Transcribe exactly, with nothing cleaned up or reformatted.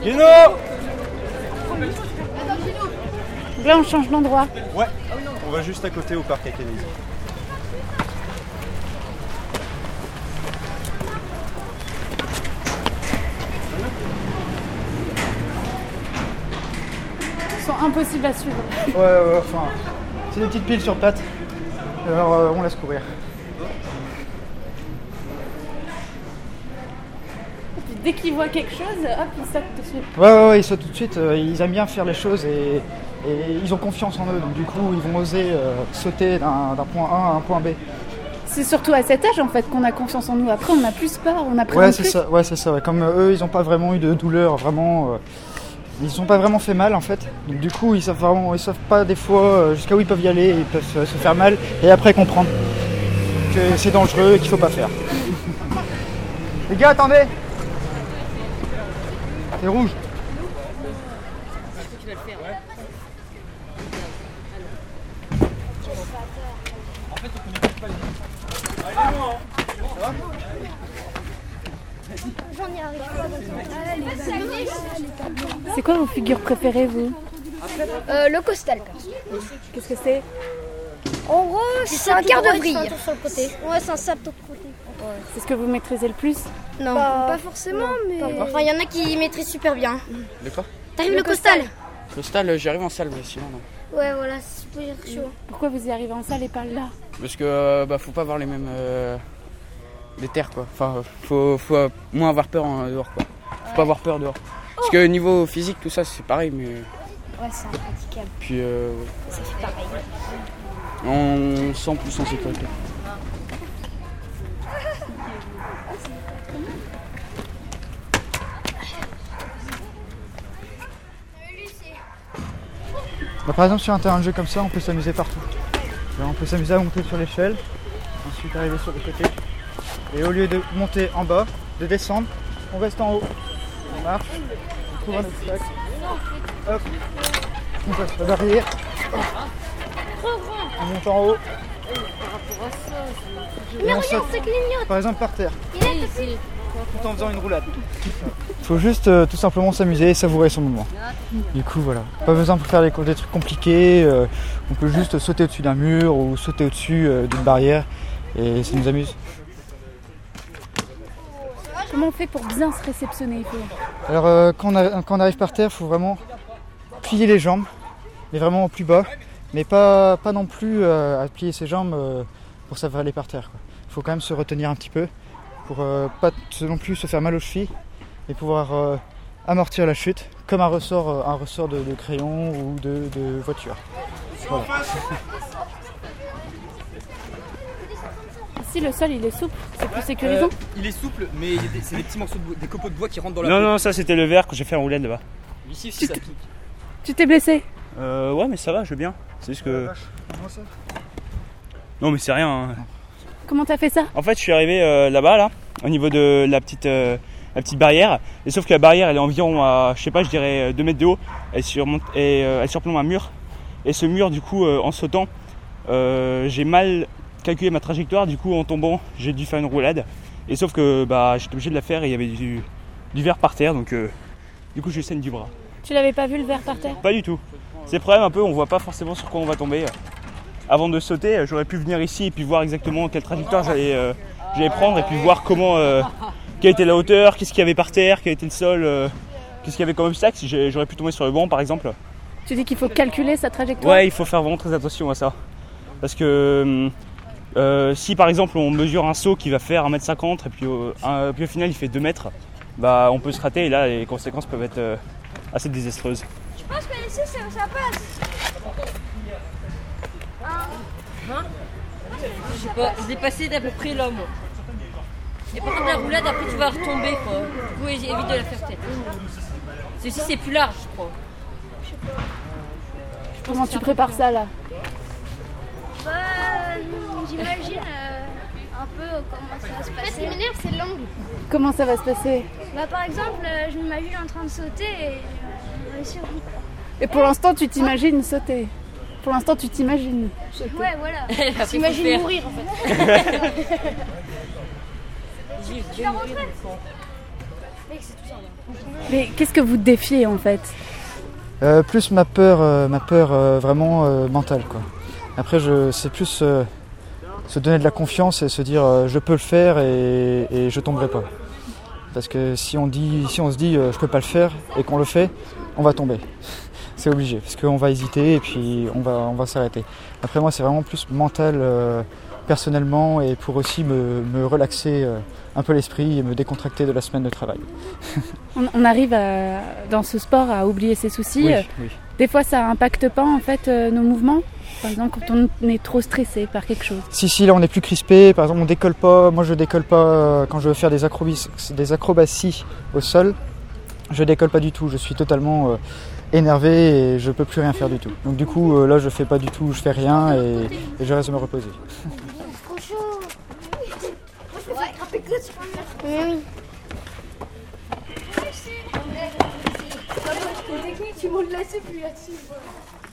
Guino! Là, on change d'endroit. Ouais, on va juste à côté au parc Akenizi. Ils sont impossibles à suivre. Ouais, ouais, enfin, c'est des petites piles sur pattes. Alors, euh, on laisse courir. Puis dès qu'ils voient quelque chose, hop, ils sautent dessus. Ouais, ouais, ouais, ils sautent tout de suite. Euh, ils aiment bien faire les choses et, et ils ont confiance en eux. Donc, du coup, ils vont oser euh, sauter d'un, d'un point A à un point B. C'est surtout à cet âge en fait qu'on a confiance en nous. Après, on a plus peur, on a Ouais, c'est plus. ça. Ouais, c'est ça. Ouais. Comme euh, eux, ils n'ont pas vraiment eu de douleur, vraiment. Euh, ils sont pas vraiment fait mal en fait. Donc, du coup, ils savent vraiment, ils savent pas des fois euh, jusqu'à où ils peuvent y aller. Ils peuvent euh, se faire mal et après comprendre que c'est dangereux et qu'il faut pas faire. Les gars, attendez. C'est rouge. C'est quoi vos figures préférées, vous? Euh, le costal. Qu'est-ce que c'est? En gros, c'est un quart de vrille. Sur le côté. Ouais, c'est un salto de côté. C'est ce que vous maîtrisez le plus? Non, pas, pas forcément, mais... Enfin, il y en a qui maîtrisent super bien. De quoi? T'arrives le, le costal. Costal, euh, j'y arrive en salle, mais sinon non. Ouais, voilà, c'est super chaud. Pourquoi vous y arrivez en salle et pas là? Parce que euh, bah, faut pas avoir les mêmes... Euh, les terres, quoi. Enfin, faut, faut euh, moins avoir peur en dehors, quoi. Faut ouais. pas avoir peur dehors. Parce que niveau physique, tout ça, c'est pareil, mais... Ouais, c'est impraticable. Puis... Euh, ça fait pareil. On se sent plus en sécurité. Bah, par exemple, sur un terrain de jeu comme ça, on peut s'amuser partout. Alors, on peut s'amuser à monter sur l'échelle, ensuite arriver sur le côté. Et au lieu de monter en bas, de descendre, on reste en haut. On marche, on trouve un obstacle. Hop, on passe la barrière. On monte en haut. Mais regarde, ça clignote. Par exemple, par terre. Il est ici. Tout en faisant une roulade. Il faut juste euh, tout simplement s'amuser et savourer son moment. Du coup, voilà. Pas besoin de faire des, des trucs compliqués. Euh, on peut juste sauter au-dessus d'un mur ou sauter au-dessus euh, d'une barrière et ça nous amuse. Comment on fait pour bien se réceptionner? Alors, euh, quand, on a, quand on arrive par terre, il faut vraiment plier les jambes, mais vraiment au plus bas. Mais pas, pas non plus euh, à plier ses jambes euh, pour s'avaler par terre. Il faut quand même se retenir un petit peu pour euh, pas non plus se faire mal aux chevilles et pouvoir euh, amortir la chute comme un ressort, euh, un ressort de, de crayon ou de, de voiture. Voilà. Ici le sol il est souple, c'est plus sécurisant. Euh, il est souple mais il y a des, c'est des petits morceaux de bois, des copeaux de bois qui rentrent dans la Non peau. non ça c'était le verre que j'ai fait en roulade là-bas. Ici si ça pique. Tu t'es blessé? Euh ouais mais ça va, je vais bien. C'est juste que... Non mais c'est rien. Hein. Comment t'as fait ça? En fait je suis arrivé euh, là-bas là, au niveau de la petite, euh, la petite barrière. Et sauf que la barrière elle est environ à, je sais pas, je dirais deux mètres de haut. Elle, surmonte, et, euh, elle surplombe un mur. Et ce mur du coup euh, en sautant, euh, j'ai mal calculé ma trajectoire. Du coup en tombant j'ai dû faire une roulade. Et sauf que bah, j'étais obligé de la faire et il y avait du, du verre par terre. Donc euh, du coup je saigne du bras. Tu l'avais pas vu le verre par terre? Pas du tout. C'est le problème un peu, on voit pas forcément sur quoi on va tomber. Avant de sauter, j'aurais pu venir ici et puis voir exactement quelle trajectoire j'allais, euh, j'allais prendre et puis voir comment, euh, quelle était la hauteur, qu'est-ce qu'il y avait par terre, quel était le sol, euh, qu'est-ce qu'il y avait comme obstacle, si j'aurais pu tomber sur le banc par exemple. Tu dis qu'il faut calculer sa trajectoire? Ouais, il faut faire vraiment très attention à ça. Parce que euh, si par exemple on mesure un saut qui va faire un mètre cinquante et puis, euh, un, puis au final il fait deux mètres, bah, on peut se rater et là les conséquences peuvent être euh, assez désastreuses. Je pense que ici ça, ça passe. Hein? Je sais pas, je l'ai passé d'à peu près là moi. Et par contre la roulade après tu vas retomber quoi. Du coup évite de la faire peut-être. Ceci c'est plus large je crois. Comment tu prépares ça là? Bah j'imagine euh, un peu comment ça va se passer. En fait, ce qui m'énerve c'est l'angle. Comment ça va se passer? Bah par exemple euh, je m'imagine en train de sauter et euh, réussir. Et pour l'instant tu t'imagines sauter? Pour l'instant, tu t'imagines. Ouais, voilà. T'imagines mourir en fait. Tu vas rentrer ? Mais qu'est-ce que vous défiez en fait? Euh, plus ma peur, euh, ma peur euh, vraiment euh, mentale, quoi. Après, je, c'est plus euh, se donner de la confiance et se dire euh, je peux le faire et, et je tomberai pas. Parce que si on, dit, si on se dit euh, je peux pas le faire et qu'on le fait, on va tomber. C'est obligé, parce qu'on va hésiter et puis on va, on va s'arrêter. Après moi c'est vraiment plus mental euh, personnellement et pour aussi me, me relaxer euh, un peu l'esprit et me décontracter de la semaine de travail. On, on arrive à, dans ce sport à oublier ses soucis. Oui, oui. Des fois ça impacte pas en fait euh, nos mouvements. Par exemple quand on est trop stressé par quelque chose. Si, si, là on est plus crispé, par exemple on décolle pas, moi je décolle pas euh, quand je veux faire des, acrobis, des acrobaties au sol, je décolle pas du tout, je suis totalement euh, énervé et je peux plus rien faire du tout. Donc du coup euh, là je fais pas du tout, je fais rien et, et je reste me reposer. Trop chaud. Je peux attraper que ça. Oui. Tu montes là, c'est plus là-dessus.